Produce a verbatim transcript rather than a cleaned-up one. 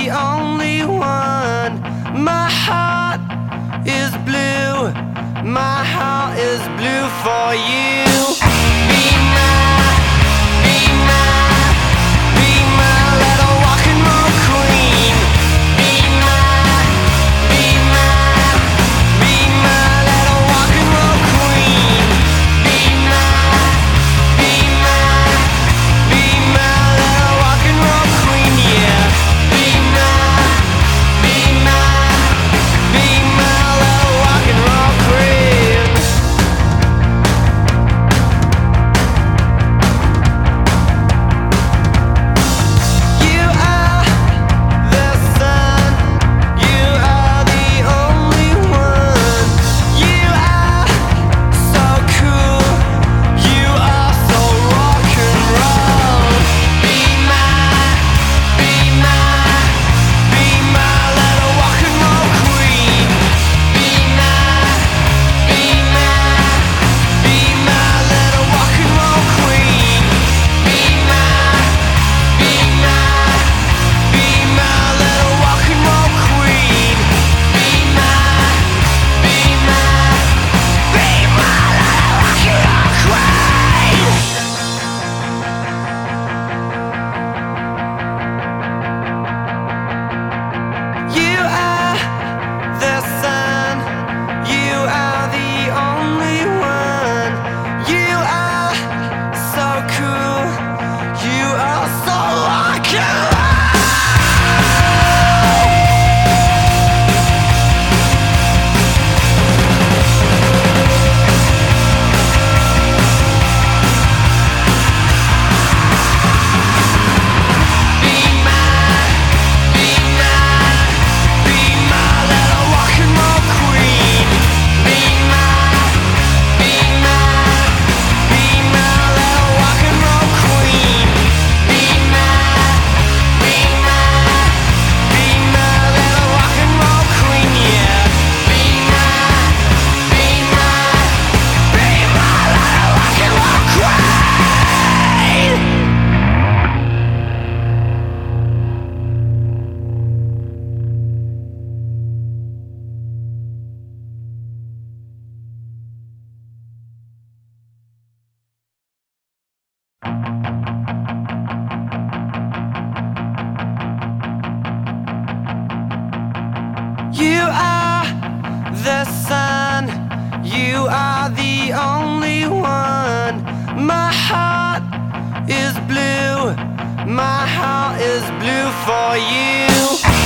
the only one. My heart is blue, my heart is blue for you. Be my, be my, be my little rock and roll queen. Be my, be my, be my little rock and roll queen. Be my, be my, be my little rock and roll queen, yeah. Be my, be my, be my little rock and roll queen. You are the sun, you are the only one. You are so cool, you are so rock and roll. Be my, be my, be my little rock and roll queen. Be my, be my, be my little rock and roll queen. Be my, be my, be my little rock and roll queen. Be my, be my, be my little rock and roll queen. You are the sun, you are the only one. You are so cool, you are so rock and roll. Be my, be my, be my little rock and roll queen. Be my, be my, be my little rock and roll queen. Be my, be my, be my little rock and roll queen, yeah. Be my, be my, be my little rock and roll queen. You are the sun, you are the only one. My heart is blue, my heart is blue for you.